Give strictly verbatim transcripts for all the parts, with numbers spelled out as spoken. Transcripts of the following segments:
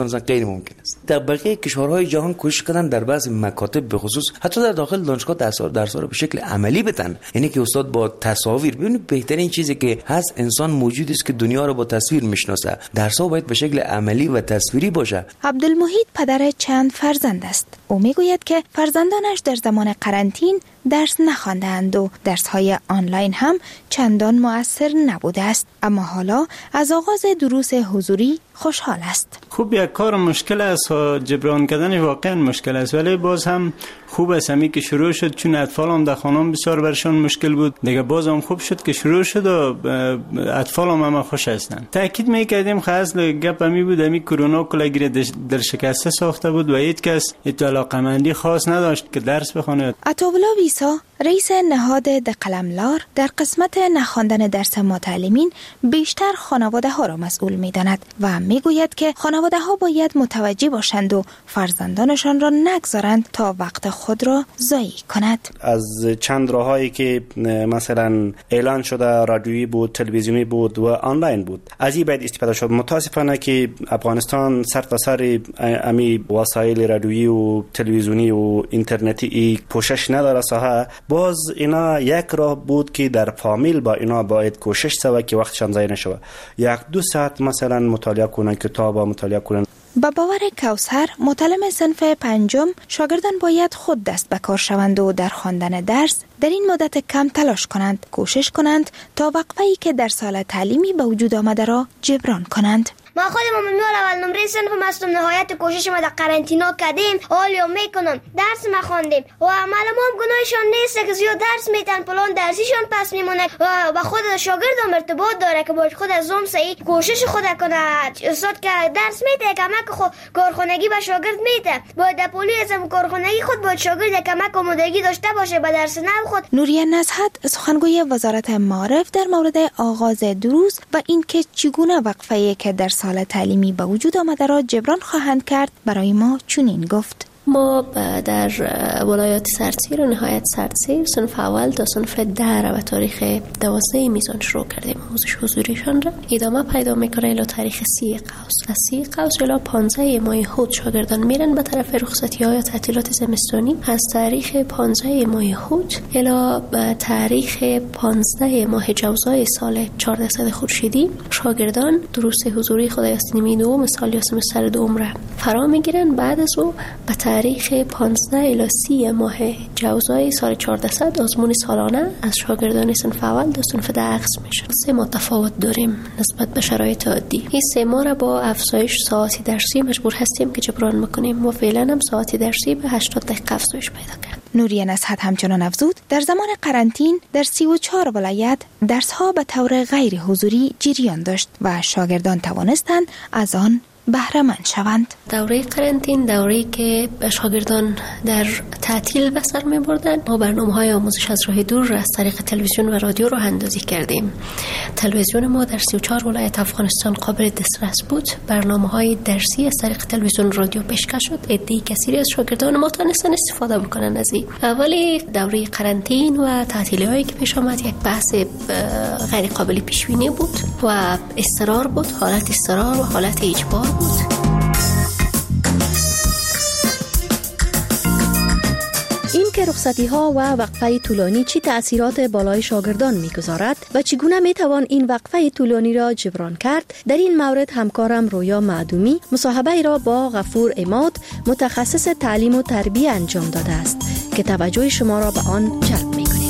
مثلا غیر ممکن است. در بقیه کشورهای جهان کوشش کردن در بعضی مکاتب به خصوص حتی در داخل دانشگاه درس درس رو به شکل عملی بدن، یعنی که استاد با تصاویر. ببینید بهترین چیزی که هست انسان موجودی است که دنیا رو با تصویر میشناسه. درس‌ها باید به شکل عملی و تصویری باشه. عبدالمحیط پدر چند فرزند است. او میگوید که فرزندانش در زمان قرنطین درس نخواندند و درس‌های آنلاین هم چندان مؤثر نبوده است، اما حالا از آغاز دروس حضوری خوشحال است. خوب یک کار مشکل است و جبران کردن واقعا مشکل است، ولی باز هم خوب است همی که شروع شد، چون اطفال هم در خانه بسیار برشان مشکل بود. دیگه باز هم خوب شد که شروع شد و اطفال هم همه خوش هستند. تاکید می‌کردیم خاص گپ همی بود همی کرونا کلاگیر در شکسته ساخته بود و هیچ کس علاقه‌مندی خاص نداشت که درس بخونه. عطاالله ویسا رئیس نهاد د قلملار در قسمت نخواندن درس معلمین بیشتر خانواده ها را مسئول می‌داند و میگوید که خانواده ها باید متوجه باشند و فرزندانشان را نگذارند تا وقت خود را ضایع کند. از چند راهایی که مثلا اعلان شده رادیویی بود، تلویزیونی بود و آنلاین بود، از این باید استفاده شد. متاسفانه که افغانستان سر تا سر امی وسایل رادیویی و تلویزیونی و اینترنتی کوشش نداره ساها. باز اینا یک راه بود که در فامیل با اینا باید کوشش سوا که وقتشان ضایع نشوه. یک دو ساعت مثلا مطالعه کنن، کتاب مطالعه کنن. با باور کوثر معلم صنف پنجم، شاگردان باید خود دست به کار شوند و در خواندن درس در این مدت کم تلاش کنند، کوشش کنند تا وقفه‌ای که در سال تعلیمی به وجود آمده را جبران کنند. ما خودم من اول نمره صنفم هستم، نهایت کوشش ما در قرنطینه کردیم، حالا میکنم درس ما خواندیم و معلمان گناهشان نیست که زیاد درس میتن پلان درسیشان پس میمونه و با خود شاگرد هم ارتباط داره که باید خود از اون سعی کوشش خود کنه. استاد که درس میده کمک خود کارخانگی به شاگرد میده، باید در پولی از کارخانگی خود باید شاگرد کمک آمادگی داشته باشه به درس نو خود. نوریه نزهت سخنگوی وزارت معارف در مورد آغاز دروس و اینکه چگونه وقفه‌ای که در سال تعلیمی به وجود آمده را جبران خواهند کرد برای ما چنین گفت: ما در ولایات سرسیر و نهایت سرسیر صنف اول تا صنف ده و تاریخ دوازده میزان شروع کردیم. آموزش حضوریشان را ادامه پیدا میکنه الی تاریخ سی قوس. از سی قوس الی پانزده ماه هود شاگردان میرن به طرف رخصتی های تعطیلات زمستانی. از تاریخ پانزده ماه هود الی تاریخ پانزده ماه جوزای سال چهارصد خورشیدی شاگردان دروس حضوری خدای استنیمی دوم سال یا سمستر دوم را فرا میگیرن. بعد از او به تاریخ پانزده الی سی ماه جوزای سال چهارصد آزمون سالانه از شاگردان صنف اول تا صنف ده قسم میشه. سه ما تفاوت داریم نسبت به شرایط عادی. این سه ما را با افزایش ساعت درسی مجبور هستیم که جبران میکنیم و فعلا هم ساعت درسی به هشتاد دقیقه افزایش پیدا کرد. نوریه نزهت همچنان افزود در زمان قرنطین در سی و چهار ولایت درس‌ها به طور غیر حضوری جریان داشت و شاگردان توانستند از آن بهره مند شوند. دوره قرنطین دوره‌ای که شاگردان در تعطیل به سر می‌بردند. ما برنامه‌های آموزش از راه دور را از طریق تلویزیون و رادیو راه اندازی کردیم. تلویزیون ما در سی و چهار ولایت افغانستان قابل دسترس بود. برنامه‌های درسی از طریق تلویزیون و رادیو پیشکش شد. عده‌ای کثیری از شاگردان ما تونستن استفاده بکنن از این. اولی دوره قرنطین و تعطیلی‌هایی که پیش آمد یک بحث غیر قابل پیش بینی بود و اضطرار بود، حالت اضطرار و حالت اجبار بود. این که رخصتی ها و وقفه طولانی چی تأثیرات بالای شاگردان میگذارد و چگونه میتوان این وقفه طولانی را جبران کرد، در این مورد همکارم رویا معدومی مصاحبه را با غفور عماد متخصص تعلیم و تربیه انجام داده است که توجه شما را به آن جلب میکنیم.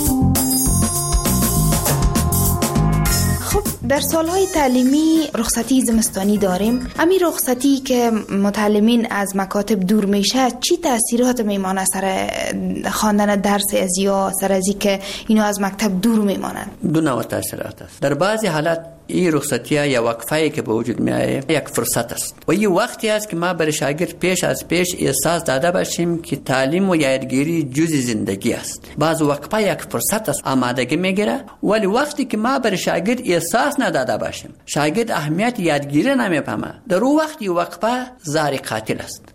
در سالهای تعلیمی رخصتی زمستانی داریم. امی رخصتی که متعلمین از مکاتب دور میشه چی تأثیرات میمانه سر خواندن درس از یا سر ازی که اینا از مکتب دور میمانن؟ دو نوع تأثیرات است. در بعضی حالات این رخصتی یا وقفه‌ای که به وجود میاد یک فرصت است و این وقتی است که ما برای شاگرد پیش از پیش احساس داده باشیم که تعلیم و یادگیری جزء زندگی است. بعض وقفه یک فرصت است آمادگی میگیره، ولی وقتی که ما برای شاگرد احساس نداده باشیم، شاگرد اهمیت یادگیری نمیفهمه، در اون وقت این وقفه زهر قاتل است.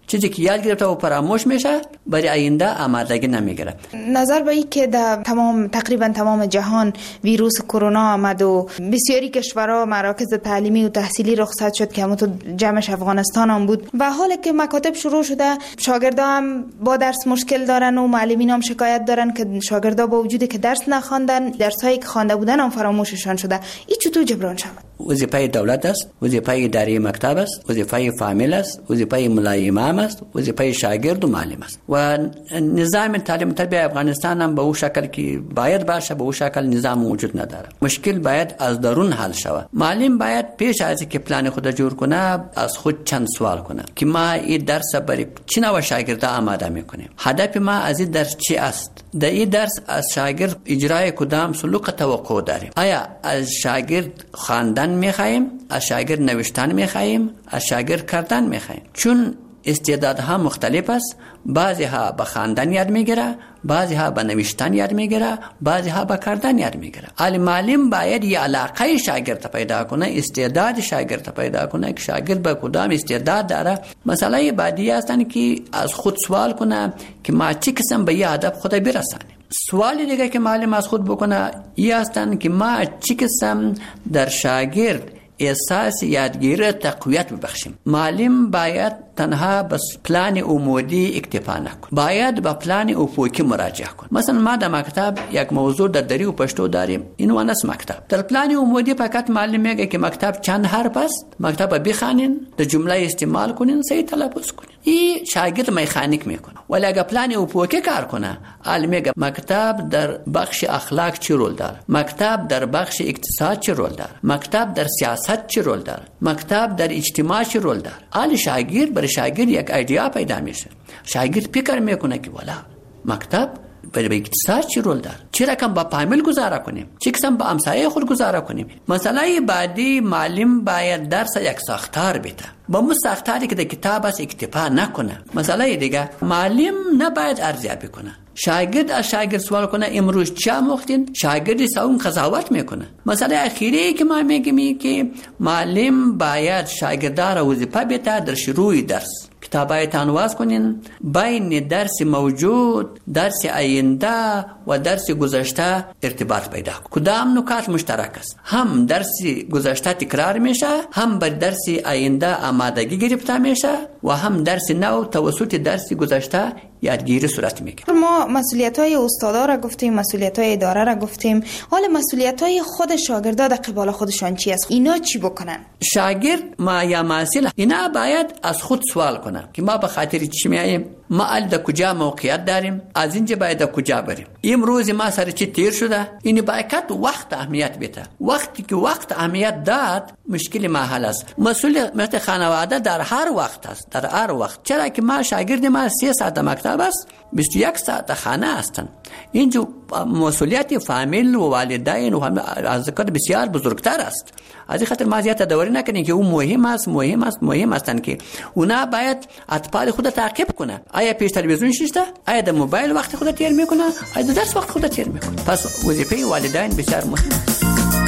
چیزی که یاد گرفته و فراموش میشه برای آینده آمادگی نمیگیره. نظر به این که در تمام تقریبا تمام جهان ویروس کرونا آمد و بسیاری کشورها مراکز تعلیمی و تحصیلی رخصت شد که همون تو جمعش افغانستان هم بود و حالا که مکاتب شروع شده شاگردا هم با درس مشکل دارن و معلمین هم شکایت دارن که شاگردا با وجودی که درس نخواندن درسایی که خوانده بودن هم فراموششان شده. این چطور جبران شود؟ وظیفه دولت است، وظیفه اداره مکتب است، وظیفه فامیل است، وظیفه ملای امام است، وظیفه شاگرد و معلم است. و نظام تعلیم و تربیت افغانستان هم به اون شکل که باید باشه به اون شکل نظام موجود نداره. مشکل باید از درون حل شود. معلم باید پیش از اینکه پلان خود جور کنه از خود چند سوال کنه که ما این درس برای چه نوع شاگردا آماده میکنیم، هدف ما از این درس چی است، در این درس از شاگرد اجرای کدام سلوک توقع داریم، آیا از شاگرد خواندن میخوایم، از شاگرد نوشتن میخوایم، از شاگرد کردن میخوایم. چون استعدادها مختلف است، بعضی ها به خواندن یاد میگیره، بعضی ها به نوشتن یاد میگیره، بعضی ها به کردن یاد میگیره. علی معلم باید یه علاقه شاگرد پیدا کنه، استعداد شاگرد پیدا کنه که شاگرد به کدام استعداد داره. مسئله بعدی هستن که از خود سوال کنه که ما چه قسم به یه هدف خود برسانیم. سوال دیگه که معلم از خود بکنه این هستن که ما چه قسم در شاگرد احساس یادگیری تقویت ببخشیم. معلم باید تنها بس پلان عمودی اکتفا نکن، باید با پلان افقی مراجعه کن. مثلا ما در مکتب یک موضوع در دری و پشتو داریم، اینو نس مکتب. در پلان عمودی فقط معلم میگه که مکتب چند حرف است، مکتب بخوانین، در جمله استعمال کنین، صحیح تلفظ کنین. این شاگرد مکانیک میکنه. ولی اگه پلان افقی کار کنه، عالم میگه مکتب در بخش اخلاق چی رول داره، مکتب در بخش اقتصاد چی رول داره، مکتب در سیاست چی رول داره، مکتب در اجتماع چی رول داره. علی شاگرد برای شاگرد یک ایده پیدا میشه. شاگرد فکر میکنه که والا مکتب برای اقتصاد چی رول داره، چه رقم با فامیل گذاره کنیم، چه قسم با همسایه خود گذاره کنیم. مسئله بعدی معلم باید درس یک ساختار بده، با مو ساختاری که در کتاب است اکتفا نکنه. مسئله دیگه معلم نباید ارزیابی کنه. شاگرد از شاگرد سوال کنه امروز چه آموختین، شاگرد ساون قضاوت میکنه. مسئله اخیری که ما میگیم که معلم باید شاگردان را وظیفه بده در شروع درس کتابای تنواز کنین بین درس موجود، درس آینده و درس گذشته ارتباط پیدا کن. کدام نکات مشترک است؟ هم درس گذشته تکرار میشه، هم بر درس آینده آمادگی گرفته میشه و هم درس نو توسط درس گذشته یادگیری صورت میگیره. ما مسئولیت‌های استادا را گفتیم، مسئولیت‌های اداره را گفتیم، حالا مسئولیت‌های خود شاگردا در قبال خودشان چی است؟ اینا چی بکنن؟ شاگرد ما یا محصل اینا باید از خود سوال کنن که ما به خاطر چی میاییم، ما ال در کجا موقعیت داریم، از اینجا باید در کجا بریم، امروز ما سر چی تیر شده. این باید وقت اهمیت بده. وقتی که وقت اهمیت داد مشکل ما حل است. مسئولیت خانواده در هر وقت است، در هر وقت. چرا که ما شاگرد ما سه ساعت مکتب است، بیست و یک ساعت خانه هستند. اینجا مسئولیت فامیل و والدین و از کار بسیار بزرگتر است. از این خاطر ما زیاد تداوری نکنیم که اون مهم است مهم است مهم هستند که اونا باید اطفال خود تعقیب کنه. آیا پیش تلویزیون شیسته، آیا در موبایل وقت خود تیر میکنه، آیا در درس وقت خود تیر میکنه. پس وظیفه والدین بسیار مهم است.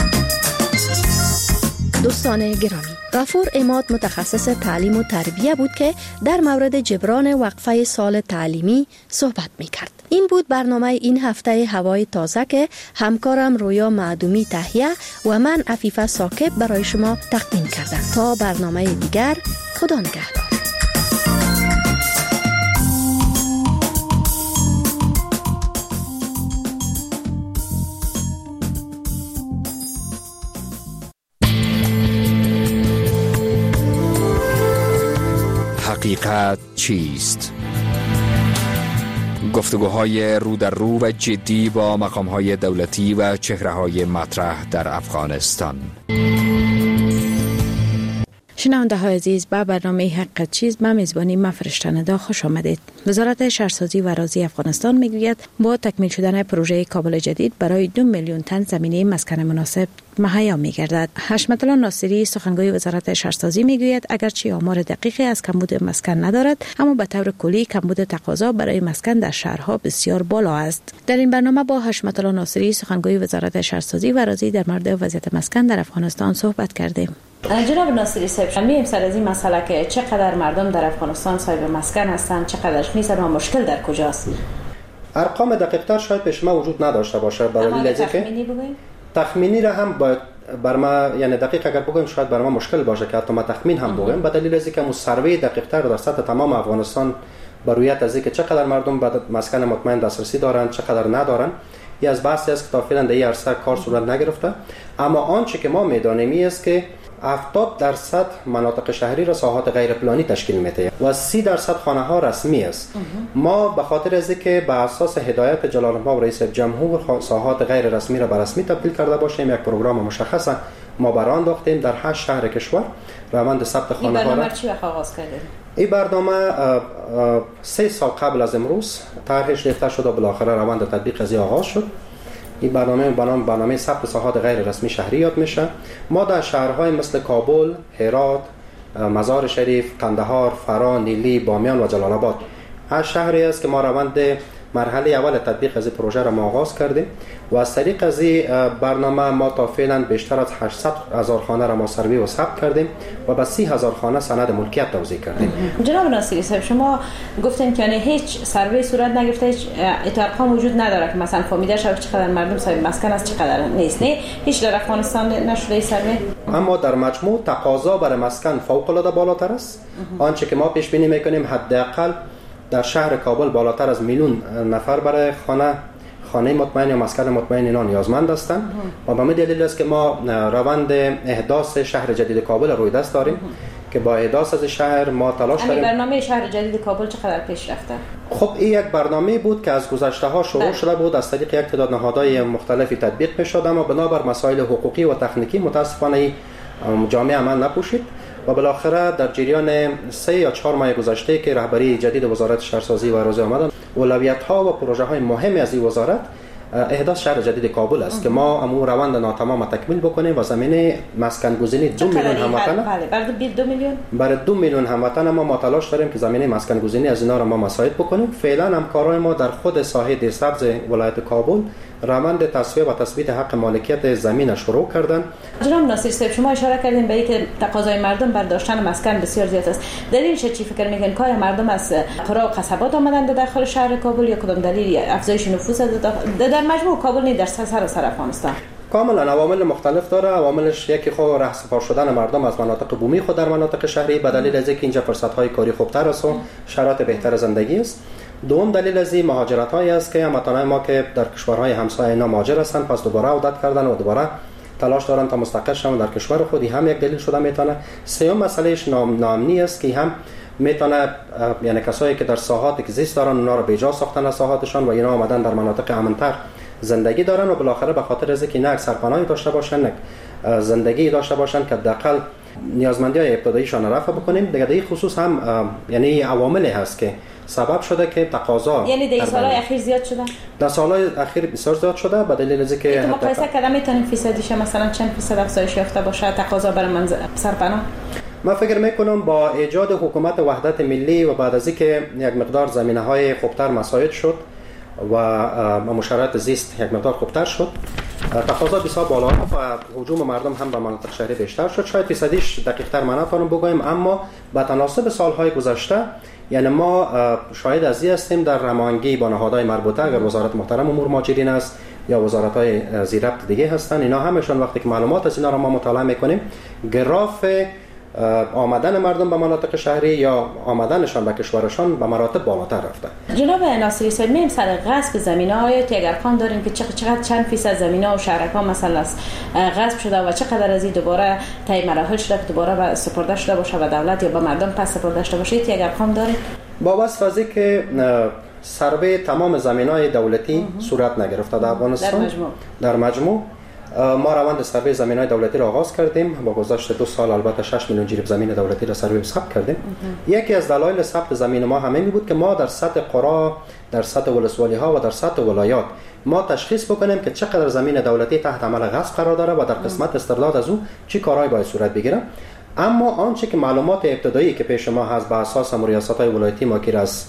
دوستان گرامی، غفور عماد متخصص تعلیم و تربیه بود که در مورد جبران وقفه سال تعلیمی صحبت میکرد. این بود برنامه این هفته هوای تازه که همکارم رویا معدومی تهیه و من عفیفه ساکب برای شما تقدیم کردم. تا برنامه دیگر، خدا نگهدار. حقیقت چیست؟ گفتگوهای رو در رو و جدی با مقام‌های دولتی و چهره‌های مطرح در افغانستان. شنونده های عزیز، به برنامه حقیقت چیست به میزبانی من فرشته ندا خوش آمدید. وزارت شهرسازی و اراضی افغانستان میگوید با تکمیل شدن پروژه کابل جدید برای دو میلیون تن زمینه مسکن مناسب مهیا می‌گردد. حشمت الله ناصری سخنگوی وزارت شهرسازی میگوید اگرچه آمار دقیقی از کمبود مسکن ندارد، اما به طور کلی کمبود تقاضا برای مسکن در شهرها بسیار بالا است. در این برنامه با حشمت الله ناصری سخنگوی وزارت شهرسازی و اراضی در مورد وضعیت مسکن در افغانستان صحبت کردیم. جناب ناصری صاحب، می‌ایم سر از این مسئله که چقدر مردم در افغانستان صاحب مسکن هستند، چقدرش نیستند و مشکل در کجاست؟ ارقام دقیق‌تر شاید پیش ما وجود نداشته باشه، برای دلیل اینکه تخمینی بگوییم تخمینی را هم باید بر ما، یعنی دقیق اگر بگویم شاید بر ما مشکل باشه که حتی ما تخمین هم بگویم، به دلیل اینکه مو سروی دقیق‌تر در سطح تمام افغانستان برویت از اینکه چقدر مردم به مسکن مطمئن دسترسی دارند، چقدر ندارند، این از بحثی است که تا فعلا در این عرصه کار صورت نگرفته. اما آنچه که ما می‌دانیم است که هفتاد درصد مناطق شهری را ساحات غیر پلانی تشکیل میده و سی درصد خانه ها رسمی است. ما به خاطر از اینکه به اساس هدایت جلال الملک رئیس جمهور ساحات غیر رسمی را به رسمی تبدیل کرده باشیم، یک پروگرام مشخص ما برآورده انداختیم در هشت شهر کشور روند ثبت خانه ها را. این برنامه چی وقت آغاز کردید؟ این برنامه سه سال قبل از امروز طرحش ریخته شد و بالاخره روند تطبیق از آغاز شد. این برنامه برنامه برنامه ثبت ساحات غیر رسمی شهری یاد میشه. ما در شهرهای مثل کابل، هرات، مزار شریف، قندهار، فرا، نیلی، بامیان و جلال آباد هر شهری است که ما روند مرحله اول تطبیق از این پروژه را آغاز کردیم و از طریق از این برنامه ما تا فعلا بیشتر از هشتصد هزار خانه را ما سروی و ثبت کردیم و به سی هزار خانه سند ملکیت توزیع کردیم. جناب ناصری صاحب، شما گفتین که هیچ سروی صورت نگرفته، هیچ ارقام وجود نداره که مثلا فهمیده شود چقدر مردم صاحب مسکن است چقدر نیست. نه هیچ در افغانستان نشده این سروی، اما در مجموع تقاضا برای مسکن فوق العاده بالاتر است. آنچه که ما پیش بینی میکنیم حداقل در شهر کابل بالاتر از میلیون نفر برای خانه خانه مطمئن یا مسکن مطمئن اینا نیازمند هستند و به همین دلیل است که ما روند احداث شهر جدید کابل روی دست داریم که با احداث از شهر ما تلاش داریم. برنامه شهر جدید کابل چقدر پیش رفته؟ خب این یک برنامه بود که از گذشته ها شروع شده بود، از طریق یک تعداد نهادهای مختلفی تطبیق می‌شد، اما بنابر مسائل حقوقی و تکنیکی متاسفانه جامعه عمل نپوشید و بالاخره در جریان سه یا چهار ماه گذشته که رهبری جدید وزارت شهرسازی و اراضی آمدن، اولویت‌ها و پروژه‌های مهمی از این وزارت احداث شهر جدید کابل است که ما امو روند ناتمام تکمیل بکنیم و زمینه مسکن گزینی دو میلیون هموطن، بله برای دو میلیون برای دو میلیون هموطن ما ما تلاش داریم که زمینه مسکن گزینی از اینا را ما مساعد بکنیم. فعلا همکارای ما در خود ساحه دیرسبز ولایت کابل روند تصفیه و تثبیت حق مالکیت زمین شروع کردن. جناب ناصری صاحب، شما اشاره کردین به اینکه تقاضای مردم بر داشتن مسکن بسیار زیاد است. دلیلش چی فکر میکنین؟ که مردم از قرا و قصبات آمدن در داخل شهر کابل یا کدام دلیل افزایش نفوس در مجموع کابل نه در سراسر افغانستان؟ کاملا عوامل مختلف داره. عواملش یکی خود رهسپار شدن مردم از مناطق بومی خود در مناطق شهری به دلیل از اینکه اینجا فرصت‌های کاری خوبتر است و شرایط بهتر زندگی است. دوم دلیل از این مهاجرت‌هایی است که هموطنان ما که در کشورهای همسایه اینا مهاجر هستند پس دوباره عودت کردن و دوباره تلاش دارن تا مستقر شوند در کشور خودی، هم یک دلیل شده میتونه. سوم مسئلهش ناامنی است که هم میتونه یعنی کسایی که در ساحات که زیست دارن اونا رو به جا ساختن از ساحاتشان و اینا آمدن در مناطق امن‌تر زندگی دارن و بالاخره به خاطر از اینکه نه سرپناهی داشته باشن نه زندگی داشته باشن که حداقل نیازمندی‌های ابتداییشان رفع بکنیم. دیگه در این خصوص هم یعنی عواملی هست که سبب شده که تقاضا یعنی در سالهای اخیر زیاد شده. در سالهای اخیر بسیار زیاد شده به دلیل از اینکه تو مقایسه کردن میتونیم فیصدیش مثلا چند فیصد افزایش یافته باشه تقاضا برای منزل سرپناه؟ من فکر میکنم با ایجاد حکومت وحدت ملی و بعد از اینکه یک مقدار زمینه‌های خوبتر مساعد شد و مشارکت زیست یک مقدار خوبتر شد، تقاضا بسیار بالا رفت و هجوم مردم هم به مناطق شهری بیشتر شد. شاید فیصدیش دقیق‌تر من نتونم بگویم، اما به تناسب سالهای گذشته یعنی ما شاهد از این هستیم در هماهنگی با نهادهای مربوطه، اگر وزارت محترم امور مهاجرین است یا وزارت‌های ذی ربط دیگه هستن، اینا همشون وقتی که معلومات از اینا رو ما مطالعه میکنیم گراف آمدن مردم به مناطق شهری یا آمدنشان به کشورشان به مراتب بالاتر رفته. جناب ناصری صاحب، میم سر غصب زمینه‌ها یا اگر کام داریم که چقدر چند فیصد زمین‌ها و شهرک‌ها مثلا غصب شده و چقدر از این دوباره طی مراحل شده که دوباره به سپرده شده باشه به دولت یا به مردم پس سپرده شده باشه، که اگر کام داریم با وصف از که سروی تمام زمین‌های دولتی صورت نگرفته در افغانستان. در مجموع در مجموع ما روند سروی زمین‌های دولتی را آغاز کردیم. با گذشت دو سال البته شش میلیون جریب زمین دولتی را سروی ثبت کردیم. یکی از دلایل ثبت زمین ما همین بود که ما در سطح قرا، در سطح ولسوالی‌ها و در سطح ولایات ما تشخیص بکنیم که چقدر زمین دولتی تحت عمل غصب قرار داره و در قسمت استرداد از او چی کارهایی باید صورت بگیره. اما آنچه که معلومات ابتدایی که پیش ما هست بر اساس هم ریاست‌های ولایتی ما که از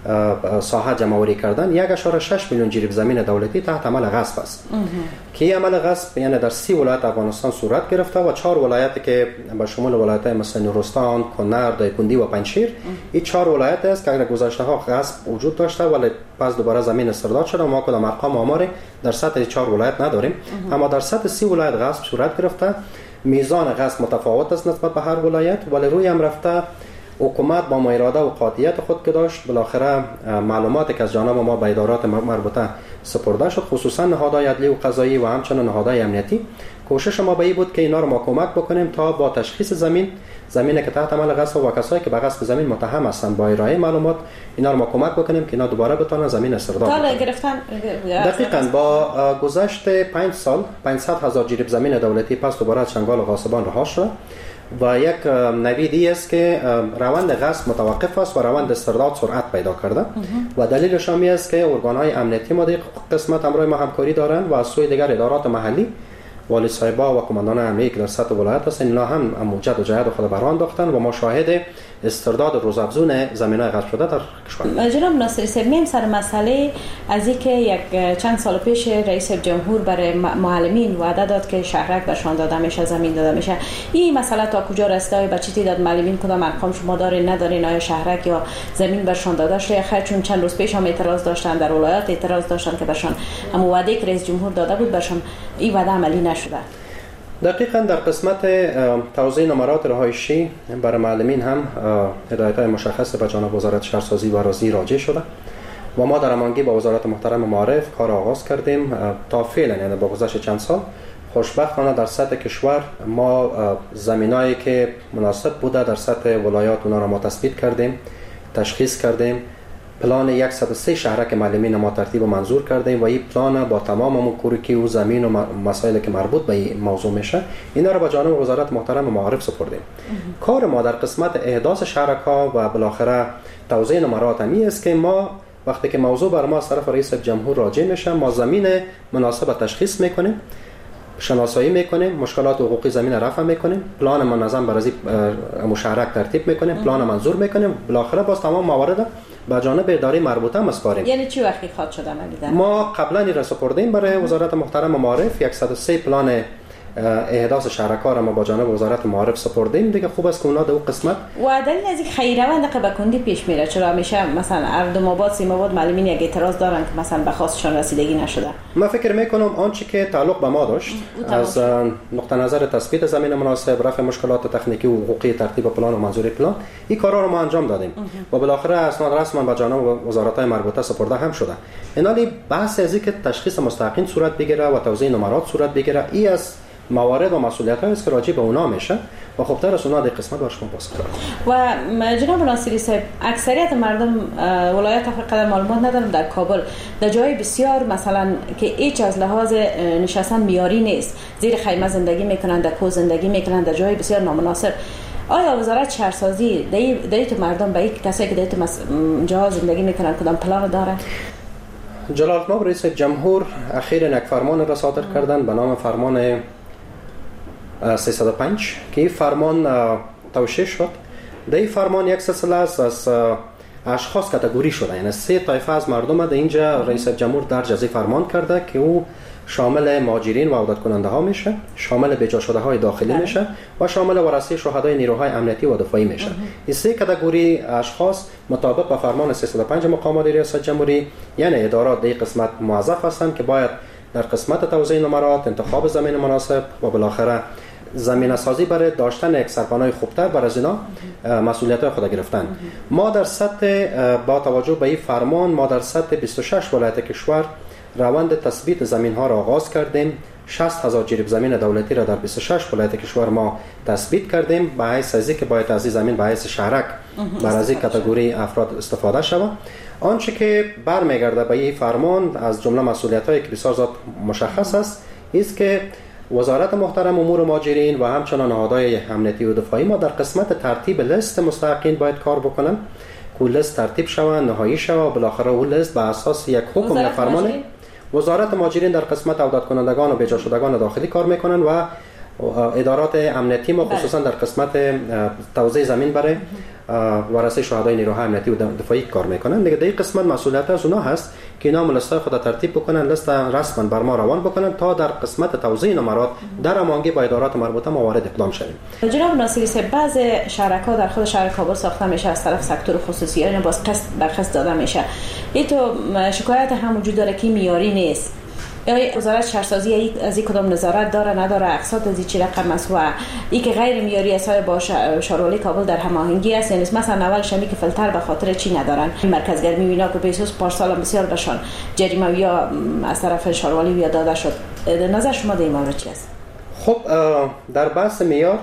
ساحه جمع‌آوری کردن یک اشاره شش میلیون جریب زمین دولتی تحت عمل غصب است که این عمل غصب یعنی در سی ولایت افغانستان صورت گرفته و چهار ولایتی که به شمول ولایت‌های مثل نورستان، کنر، دایکندی و پنجشیر، این چهار ولایت است که اگر گذشته‌ها غصب وجود داشته ولی پس دوباره زمین استرداد شده. ما کدام ارقام آماری در سطح چهار ولایت نداریم، اما در سطح سی ولایت غصب صورت گرفته. میزان غصب متفاوت است نسبت به هر ولایت، ولی روی هم رفته حکومت با ما اراده و قاطعیت خود که داشت بالاخره معلوماتی که از جانب ما به ادارات مربوطه سپرده شد، خصوصا نهادهای عدلی و قضایی و همچنین نهادهای امنیتی. کوشش ما به این بود که اینا رو ما کمک بکنیم تا با تشخیص زمین زمینی که تحت عمل غصب و کسایی که به غصب زمین متهم هستند با ارائه معلومات اینا رو ما کمک بکنیم که اینا دوباره بتونن زمین استرداد کنن. گرفتن دقیقاً با گذشت پنج سال پانصد هزار جریب زمین دولتی پس دوباره از چنگال غاصبان رها شد و یک نویدی است که روند غصب متوقف است و روند استرداد سرعت پیدا کرده و دلیلش هم است که ارگان‌های امنیتی ما در قسمت همراه ما همکاری دارند و از سوی دیگر ادارات محلی والی صاحبا و کماندان امنیتی که در سطح ولایت هستند اینا هم موجد و جهاد خود بران انداختن و ما شاهد استرداد روزافزون زمین‌های غصب شده در کشور. جناب ناصری صاحب میم سر مسئله از اینکه یک چند سال پیش رئیس جمهور برای معلمین وعده داد که شهرک برشان داده میشه، زمین داده میشه. این مسئله تا کجا رسیده؟ به چه تعداد معلمین کدام ارقام شما دارین ندارین؟ آیا شهرک یا زمین برشان داده شده؟ خیر چون چند روز پیش هم اعتراض داشتن در ولایات، اعتراض داشتن که برشان هم وعده که رئیس جمهور داده بود برشان این وعده عملی نشده. دقیقاً در قسمت توزیع نمرات رهایشی برای معلمین هم هدایت‌های مشخص به جانب وزارت شهرسازی و اراضی راجع شده و ما در هماهنگی با وزارت محترم معارف کار آغاز کردیم. تا فعلا یعنی با گذشت چند سال خوشبختانه در سطح کشور ما زمینایی که مناسب بوده در سطح ولایات اونا را ما تثبیت کردیم، تشخیص کردیم. پلان صد و سه شهرک معلمین ما ترتیب و منظور کردیم و این پلان با تمام اون کوریکی و زمین و مسائلی که مربوط به این موضوع میشه اینا رو به جانب وزارت محترم معارف سپردیم. کار ما در قسمت احداث شهرک‌ها و بالاخره توزیع نمرات همی است که ما وقتی که موضوع بر ما از طرف رئیس جمهور راجع میشه ما زمین مناسب تشخیص میکنیم، شناسایی میکنیم، مشکلات حقوقی زمین رفع میکنیم، پلان منظم برای مشارکت ترتیب میکنیم، پلان منظور میکنیم، بالاخره باز تمام موارد به جانب اداره مربوطه مسپاریم. یعنی چی وقتی خواد شده عملی؟ ما قبلا این را سپردیم برای وزارت محترم معارف صد و سه پلان احداث شهرک‌ها را ما با جانب وزارت معارف سپردیم. دیگه خوب است که اونا در اون قسمت و دلیل از این خیروند که به کندی پیش میره چرا میشه مثلا اردم آباد، سیم آباد معلمین یک اعتراض دارن که مثلا به خواستشان رسیدگی نشده؟ من فکر میکنم آنچه که تعلق به ما داشت از نقطه نظر تثبیت زمین مناسب، رفع مشکلات تکنیکی و حقوقی، ترتیب پلان و منظوری پلان، این کارا رو ما انجام دادیم و بالاخره اسناد رسما به جانب وزارت‌های مربوطه سپرده هم شده. اینالی بحث از اینکه تشخیص مستقیم صورت بگیره و توزیع نمرات صورت بگیره ای از موارد و مسئولیت‌هایی است که راجع به اونا میشه و خب تر از اونا در قسمت باش شما پاسخ و جناب ناصری صاحب اکثریت مردم ولایت فقط معلومات ندارن در کابل در جای بسیار مثلا که هیچ از لحاظ نشستن میاری نیست، زیر خیمه زندگی میکنن، در کوه زندگی میکنن، در جای بسیار نامناسب. آیا وزارت شهرسازی در تو مردم به یک کسایی که در تو جا زندگی میکنن کدام پلان داره؟ جلالت مآب رئیس جمهور اخیراً یک فرمان را صادر کردن به نام فرمان سیصد و پنج که این فرمان توشیح شد. در این فرمان یک سلسله است از اشخاص کاتگوری شده، یعنی سه طایفه از مردم در اینجا رئیس جمهور درج از این فرمان کرده که او شامل مهاجرین و عودت کننده ها میشه، شامل بیجا شده های داخلی میشه و شامل ورثه شهدای نیروهای امنیتی و دفاعی میشه. این سه کاتگوری اشخاص مطابق با فرمان سیصد و پنج مقامات ریاست جمهوری یعنی ادارات در قسمت موظف هستند که باید در قسمت توزیع نمرات، انتخاب زمین مناسب و بالاخره زمینه سازی برای داشتن یک سرپناه خوبتر برای از اینا مسئولیت خود گرفتن. ما در سطح با توجه به این فرمان ما در سطح بیست و شش ولایت کشور روند تثبیت زمین ها را آغاز کردیم. شصت هزار جریب زمین دولتی را در بیست و شش ولایت کشور ما تثبیت کردیم به حیث ازی که باید از این زمین به حیث شهرک بر از این کاتگوری افراد استفاده شود. آنچه که برمیگرده به این فرمان از جمله مسئولیت‌هایی که بسیار زیاد مشخص است است که وزارت محترم امور مهاجرین و همچنان نهادهای امنیتی و دفاعی ما در قسمت ترتیب لیست مستحقین باید کار بکنن که لیست ترتیب شود، نهایی شود و بالاخره اون لیست به اساس یک حکم یا فرمان وزارت مهاجرین در قسمت عودت کنندگان و بجا شدگان داخلی کار میکنن و ادارات امنیتی ما خصوصا در قسمت توزیع زمین برای وارثه شهدای نیروهای امنیتی و دفاعی کار میکنن. دیگه این قسمت مسئولیت از اونها هست که اینا لیستای خود ترتیب بکنن، لیست رسما بر ما روان بکنن تا در قسمت توزیع نمرات در امانگی با ادارات مربوطه ما وارد اقدام شویم. جناب ناصری، بعض شرکا در خود شهر کابل ساخته میشه از طرف سکتور خصوصی، یعنی باز قسط در قسط داده میشه. این تو شکایت هم وجود داره که معیاری نیست. یا وزارت شهرسازی از این کدام نظارت داره نداره، اقساط از چه رقم است و این که غیر معیاری است با شهروالی کابل در هماهنگی است؟ یعنی مثلا اول شمی که فلتر به خاطر چی ندارن، مرکز گرمی وینا که بیسوس پارسال بسیار بشان جریمه یا از طرف شهروالی ویا داده شد. نظر شما در این مورد چی است؟ خب در بحث معیار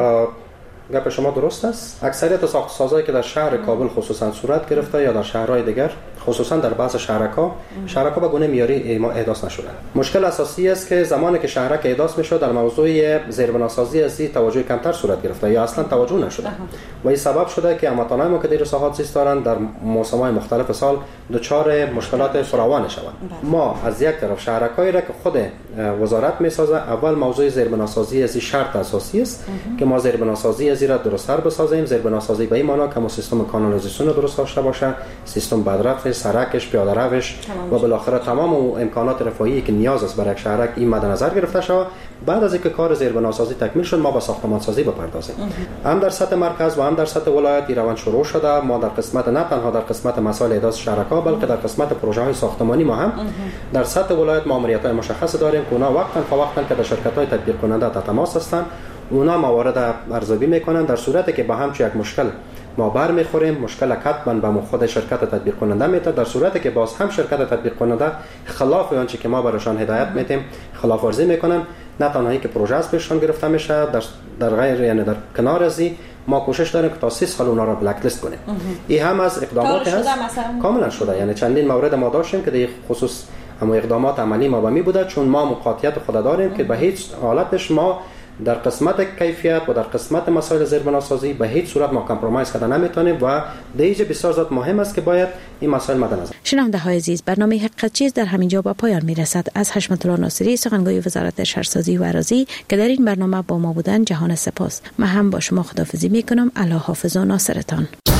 گپ شما درست است. اکثریت ساخت‌وسازهایی که در شهر کابل خصوصا صورت گرفته یا در شهرهای دیگر خصوصا در بعض شهرک‌ها شهرک‌ها به گونه معیاری احداث نشدن. مشکل اساسی است که زمانی که شهرک احداث میشد در موضوع زیربناسازی از توجه کمتر صورت گرفته یا اصلا توجه نشده و این سبب شده که هموطنان ما که در ساحات زیست دارند در موسم‌های مختلف سال دچار مشکلات فراوان شوند. ما از یک طرف شهرک‌هایی را که خود وزارت میسازه، اول موضوع زیربناسازی از شرط اساسی است که ما زیربناسازی از را درست‌تر بسازیم. زیربناسازی به این معنی که ما سیستم کانالیزاسیون درست داشته باشه، سیستم بدرفت، سرکش، پیاده روش و بالاخره تمام امکانات رفاهی که نیاز است برای شهرک این مد نظر گرفته شود. بعد از اینکه کار زیربناسازی تکمیل شد ما به ساختمانسازی بپردازیم. هم در سطح مرکز و هم در سطح ولایت این روند شروع شده. ما در قسمت نه تنها در قسمت مسائل احداث شهرک‌ها بلکه در قسمت پروژه‌های ساختمانی ما هم در سطح ولایت ماموریت‌های مشخص داریم که اونا وقتا فوقتا که در شرکت‌های تطبیق کننده در تماس هستند، اونا موارد ارزیابی میکنن. در صورتی که با همچین یک مشکل ما بر میخوریم، مشکل کتباً به خود شرکت تطبیق کننده میته. در صورتی که باز هم شرکت تطبیق کننده خلاف آنچه که ما براشان هدایت میتیم خلاف ورزی میکنن، نه تنها که پروژه از پیششان گرفته میشه، در در غیر یعنی در کنار از این ما کوشش داریم که تا سه سال اونا را بلک لیست کنیم. این هم از اقداماتی هست کاملا شده. یعنی چندین مورد ما داشتیم که در خصوص اما اقدامات عملی ما به می بوده، چون ما موقعیت خود داریم که به هیچ حالتش ما در قسمت کیفیت و در قسمت مسائل زیربناسازی به هیچ صورت ما کامپرومایز کردن نمیتونیم و دیگه بسیار زیاد مهم است که باید این مسائل مد نظر. شنونده های عزیز، برنامه حقیقت چیز در همینجا به پایان میرسد. از حشمت الله ناصری، سخنگوی وزارت شهرسازی و اراضی که در این برنامه با ما بودن، جهان سپاس. من هم با شما خداحافظی میکنم. الله حافظ و ناصرتان.